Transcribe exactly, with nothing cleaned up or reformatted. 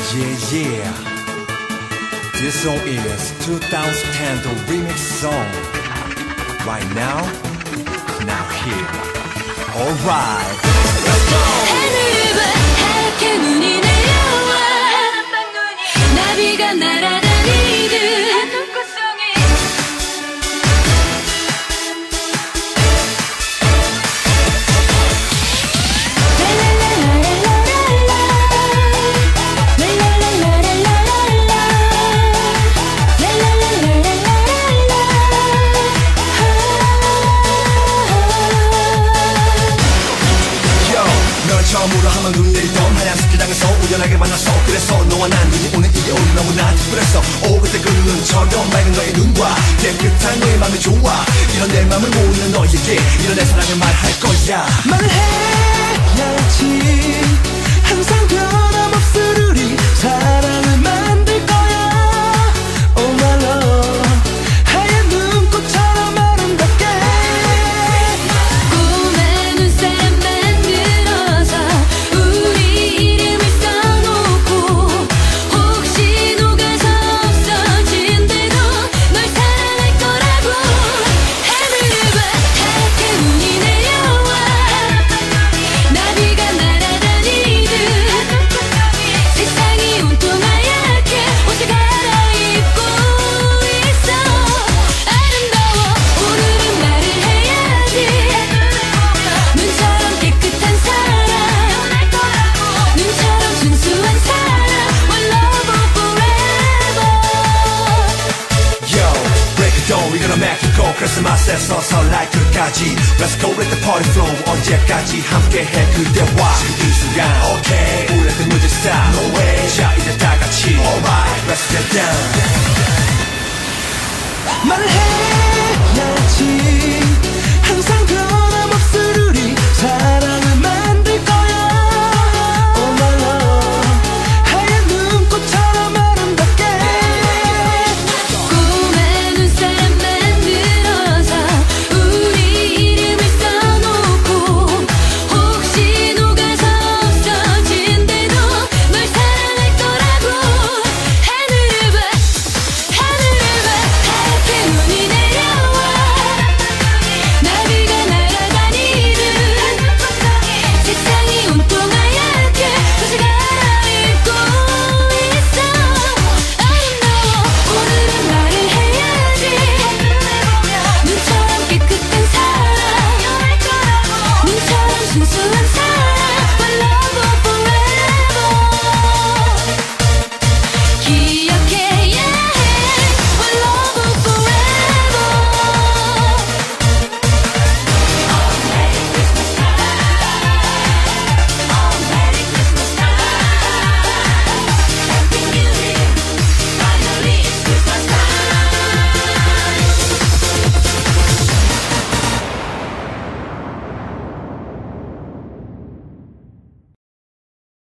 Yeah, yeah. This song is two thousand ten the remix song. Right now, now here. Alright. Let's go. 하늘을 봐 하얗게 눈이 내려와 나비가 날아다니듯 처음으로 한번 눈 내리던 하얀 스키장에서 우연하게 만났어. 그래서 너와 난 눈이 오는 이게 오늘 너무나 특별했어. 오 그때 그 눈처럼 맑은 너의 눈과 깨끗한 너의 맘이 좋아. 이런 내 맘을 모르는 너에게 이런 내 사랑을 말할 거야. 말해야지 항상 변함없을 우리 사랑을 만들 거야. Oh my love 하얀 눈꽃처럼 아름답게 꿈의 눈사람 만들어서 우리 이름을 써놓고 혹시 녹아서 없어진대도 널 사랑할 거라고. 하늘을 봐 하얗게 눈이 내려와 나비가 날아다니듯 세상이 온통 하얗게 옷을 갈아입고 있어. 아름다워 오늘은 말을 해야지. 눈처럼 깨끗한 사랑 눈처럼 순수한 사랑 One love forever. Yo, break it down, we gonna make it go. 크리스마스에서 설날 끝까지 Let's go, let the party flow. 언제까지 함께해 그대와 지금 이 순간 Okay, 우리한테 music stop No way. 자 이제 다 같이 Alright, let's get down. 말해야지 항상 변함없을